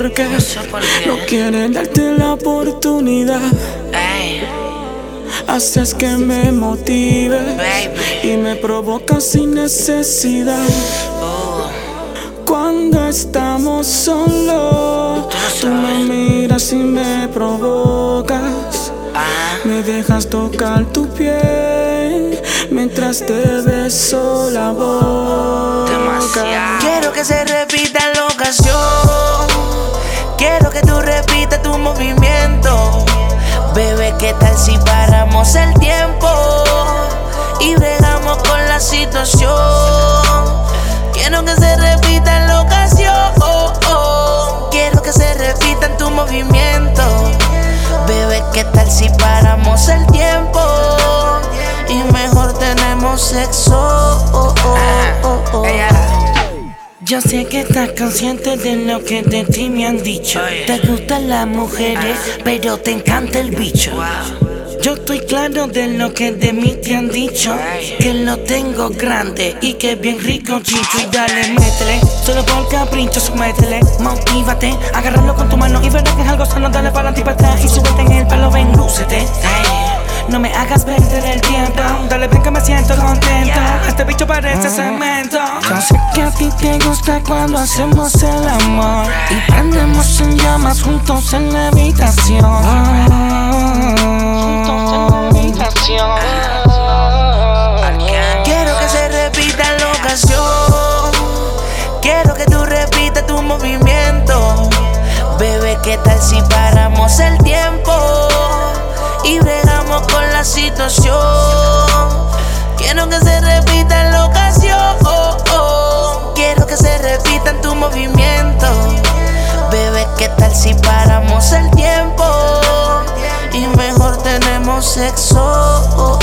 por qué no quieren darte la oportunidad. Haces que me motive y me provocas sin necesidad. Cuando estamos solos, tú me miras y me provocas. Me dejas tocar tu piel mientras te beso la boca. Quiero que se repita la ocasión. Quiero que tú repitas tu movimiento. Bebé, ¿qué tal si paramos el tiempo y bregamos con la situación? Quiero que se repita la ocasión. Quiero que se repita en tu movimiento. Bebé, ¿qué tal si paramos el tiempo y mejor tenemos sexo? Yo sé que estás consciente de lo que de ti me han dicho. Te gustan las mujeres, pero te encanta el bicho. Yo estoy claro de lo que de mí te han dicho, que lo tengo grande y que bien rico chicho. Y dale, métele, solo por capricho, sométele. Motívate, agárralo con tu mano y verás que es algo sano. Dale para ti para atrás y súbete en el palo, ven, lúcete. No me hagas perder el tiempo. Dale, ven que me siento contento. Este bicho parece cemento. Yo sé que a ti te gusta cuando hacemos el amor y prendemos en llamas juntos en la habitación. Quiero que se repita la ocasión. Quiero que tú repitas tu movimiento. Bebé, ¿qué tal si paramos el tiempo y bregamos con la situación? Quiero que se repita la ocasión. Quiero que se repita en tu movimiento. Bebé, ¿qué tal si paramos el tiempo y mejor tenemos sexo?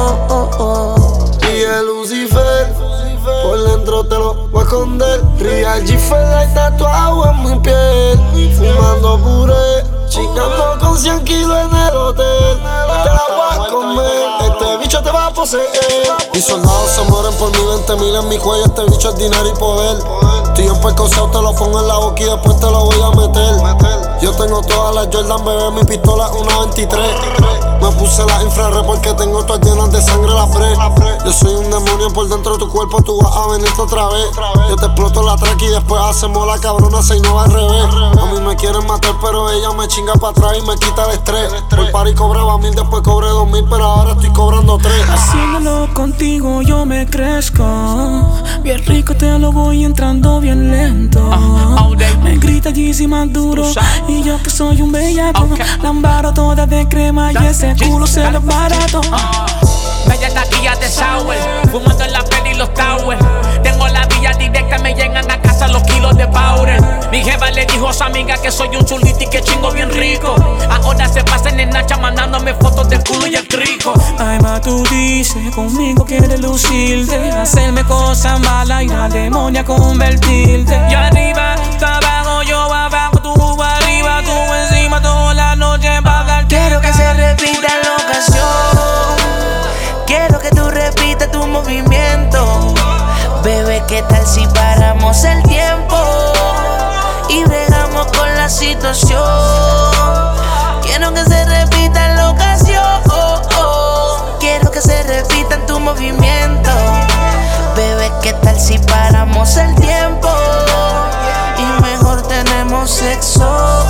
Y el Lucifer, por dentro te lo voy a esconder. Real G-Fed tatuado en mi piel, fumando puré, chingando con 100 kilos en el hotel. Te la voy a comer, este bicho te va a poseer. Mis soldados se mueren por mí, 20,000 en mi cuello. Este bicho es dinero y poder. Estoy en percoceo, te lo pongo en la boca y después te lo voy a meter. Yo tengo todas las Jordan, bebé, mi pistola es una 23. Me puse las infrarred porque tengo todas llenas de sangre la pre. Yo soy un demonio por dentro de tu cuerpo, tú vas a venirte otra vez. Yo te exploto la track y después hacemos la cabrona 6-9 al revés. A mí me quieren matar pero ella me chinga para atrás y me quita el estrés. Por party cobraba 1,000, después cobré 2,000, pero ahora estoy cobrando 3. Haciéndolo contigo yo me crezco. Bien rico te lo voy entrando bien lento. Me grita Yeezy más duro y yo que soy un bellaco. Lambaro toda de crema y ese culo se lo barato. Bella taquilla de sour, fumando en la peli y los towers. Tengo la vía directa, me llegan a casa los kilos de powder. Mi jefa le dijo a su amiga que soy un chulito y que chingo bien rico. Ahora se pasan en Nacha mandándome fotos del culo y el crico. Ay, ma, tú dices, conmigo quieres lucirte, hacerme cosas malas y la demonia convertirte. Yo arriba, tú abajo, yo abajo, tú arriba, tú encima, toda la noche pa' darte. Quiero que se repita la ocasión. Quiero que tú repitas tu movimiento. Bebé, ¿qué tal si paramos el tiempo y bregamos con la situación? Quiero que se repita la ocasión. Quiero que se repita en tu movimiento. Bebé, ¿qué tal si paramos el tiempo y mejor tenemos sexo?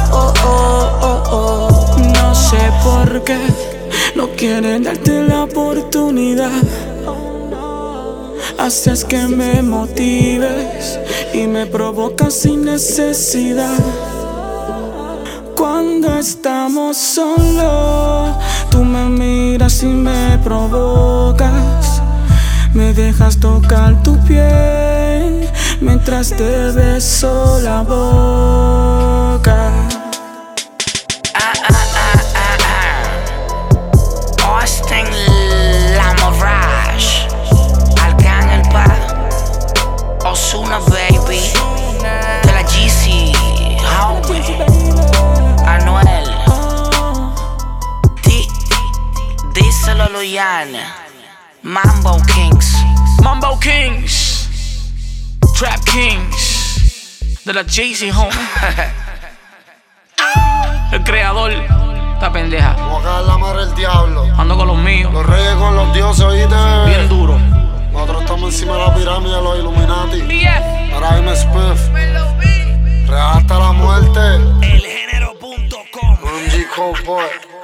No sé por qué no quieren darte la oportunidad. Haces que me motives y me provocas sin necesidad. Cuando estamos solos, tú me miras y me provocas. Me dejas tocar tu piel mientras te beso la boca. Austin Lamourage, Arcángel Ozuna baby, de la GC, Anuel, díselo Luyana, Mambo Kings, Trap Kings, de la GC, homie. El creador, esta pendeja. Vamos a cagar la madre del diablo. Ando con los míos. Los reyes con los dioses, oíste. Bien duro. Nosotros estamos encima de la pirámide de los Illuminati. BF. Para M. Spiff. Real hasta la muerte. Elgenero.com. Un G. Cowboy.